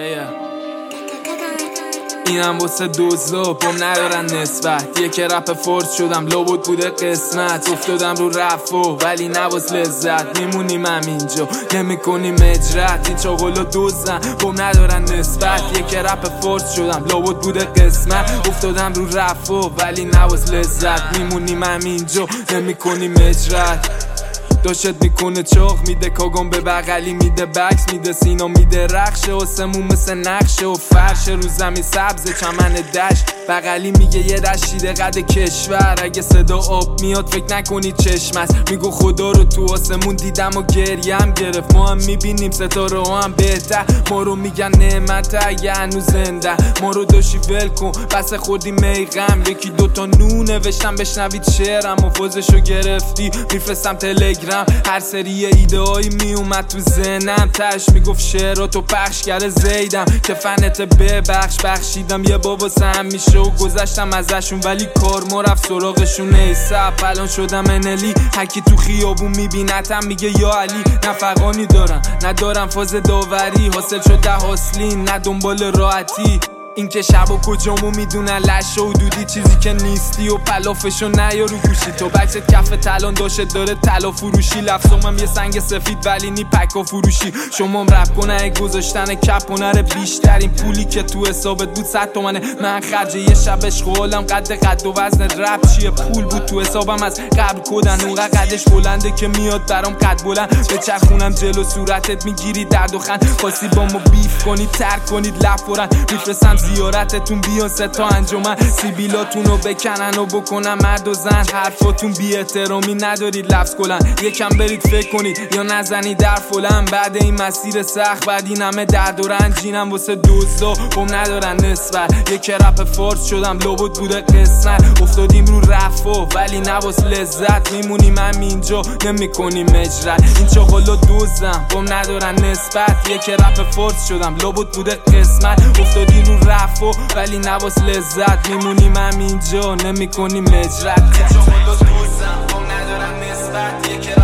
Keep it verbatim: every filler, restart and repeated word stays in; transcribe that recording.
اینم واسه دوزا بوم ندارن نسبت. یک رپ فورس شدم لابد بوده قسمت. افتادم رو رفو ولی نواز لذت. میمونیم همینجا نمیکنیم اجرت. این چاقلو دوزن بوم ندارن نسبت. یک رپ فورس شدم لابد بوده قسمت. افتادم رو رفو ولی نواز لذت. میمونیم همینجا نمیکنیم اجرت. داشت میکنه چاق میده کاگام به بغلی میده بکس میده سینا میده رخشه و سمون مثل نقشه و فرش رو زمین سبز چمن دشت. بغلی میگه یه دشیده قد کشور. اگه صدا آب میاد فکر نکنی چشم است. میگو خدا رو تو آسمون دیدم و گریم گرفت. ما هم میبینیم ستاره ها هم بهتر. ما رو میگن نعمت اگه هنوز زنده. ما رو داشتی ول کن بس خودی میغم. یکی دوتا نو نوشتم بشنوید شعرم و فوزشو گرفتی میفرستم تلگرام. هر سری ایده هایی میومد تو ذهنم. تش میگفت شعراتو پخش کرده زیدم که فنت ببخش. بخشیدم یه بابا سهم میشه و گذشتم ازشون ولی کار ما رفت سراغشون نیسب. الان شدم انلی هکی تو خیابون میبینتم میگه یا علی. نه فقانی دارم ندارم فاز داوری. حاصل شد ده حاصلین نه دنبال راحتی. این که شب و کجامو میدونن لشه و دودی چیزی که نیستی و پلافشو نیارو گوشی. تو بکست کف تلان داشت داره طلا فروشی. لفظامم یه سنگ سفید ولی نی پکا فروشی. شمام رپ کنه گذاشتن کپ و نره بیشترین پولی که تو حسابت بود صد تومنه. من خرج یه شب اشغالم قد قد و وزن رپ چیه. پول بود تو حسابم از قبل کدن اونقدر قدش بلنده که میاد برام قد بلند. به چرخونم جلو صورتت میگیری درد و خند. خاصی با ما بیف کنید ترک کنید لفورن. میفرستم زیارتتون بیان سه تا انجمن. سیبیلاتونو بکنن و بکنن مرد و زن. حرفاتون بی احترامی ندارید لفظ کلن. یکم برید فکر کنید یا نزنید در فلان. بعد این مسیر سخت بعد این همه درد و رنج. اینم واسه دوزا بوم ندارن نسبت. یک رپ فارس شدم لابد بوده قسمت. افتادیم رو رفو ولی نواز لذت. میمونیم همینجا نمیکنیم اجرت. این چاقالا دوزم بوم ندارن نسبت. یک رپ فارس شدم لابد بوده قسمت. افتادیم رو رفو ولی نواز لذت. میمونیم همینجا نمیکنیم اجرت. چاقالا دوزم بوم ندارن نسبت. یک